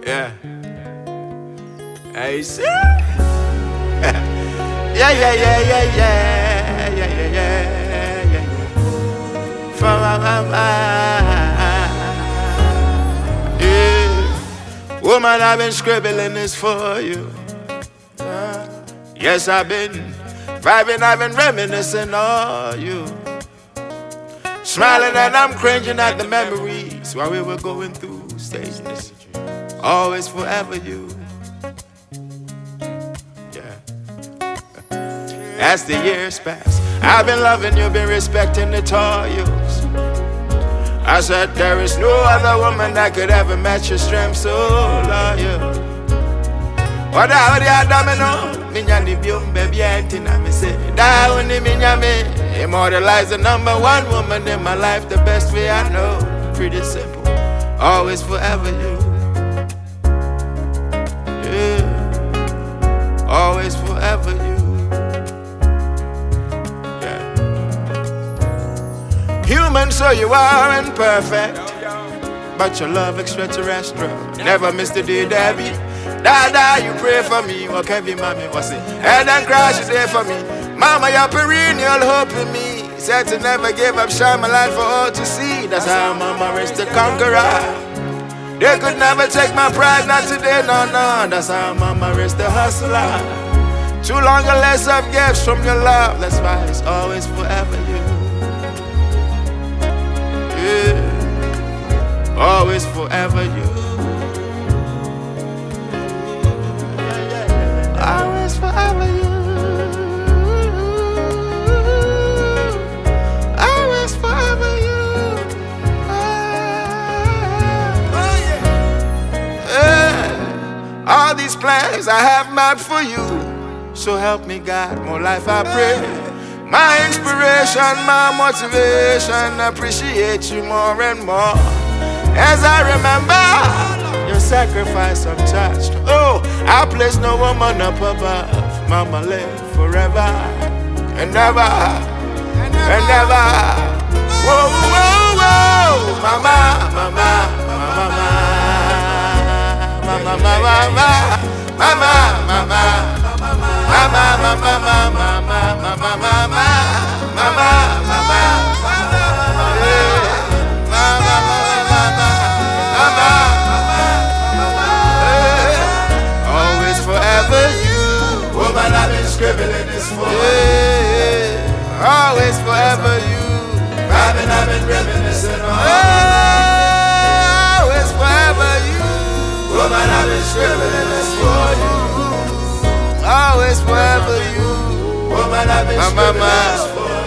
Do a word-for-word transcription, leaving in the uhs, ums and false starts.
Yeah. Hey, see? yeah, yeah, yeah, yeah, yeah, yeah, yeah, yeah, yeah, yeah. From my mama. Yeah. Woman, I've been scribbling this for you. Uh, yes, I've been vibing, I've been reminiscing on you. Smiling and I'm cringing at the memories while we were going through stages. Always forever you. Yeah. As the years pass, I've been loving you, been respecting the toils. I said there is no other woman that could ever match your strength, so loyal. What I would domino, minyani bium baby antina me say. Die when the minyame. Immortalize the number one woman in my life, the best way I know. Pretty simple, always forever you. Yeah, always forever you. Yeah. Human, so you are imperfect, but your love extraterrestrial. Never miss the day, Debbie. Dada, you pray for me. What can be, mommy? What's it? Head and crash is there for me. Mama, you're perennial hope in me. Said to never give up, shine my light for all to see. That's how mama is the conqueror. They could never take my pride, not today, no, no. That's how mama is the hustler. Too long a less of gifts from your love. That's why it's always forever you. Yeah, always forever you. Always forever you. Always forever you. Oh, yeah. Yeah. All these plans I have mapped for you. So help me God, more life I pray. My inspiration, my motivation. Appreciate you more and more. As I remember your sacrifice untouched. Oh, I place no woman up above. Mama live forever and never and never. Whoa, whoa, whoa. Mama, mama, mama, mama, mama, mama, mama, mama. Mama, mama, mama, mama, mama, mama, mama, mama. I've been scribbling this for you. Always forever you. Vibing, I've been reminiscing on. Always forever you. Woman, I've been scribbling this for you. Always forever you. Woman, I've been scribbling this for you.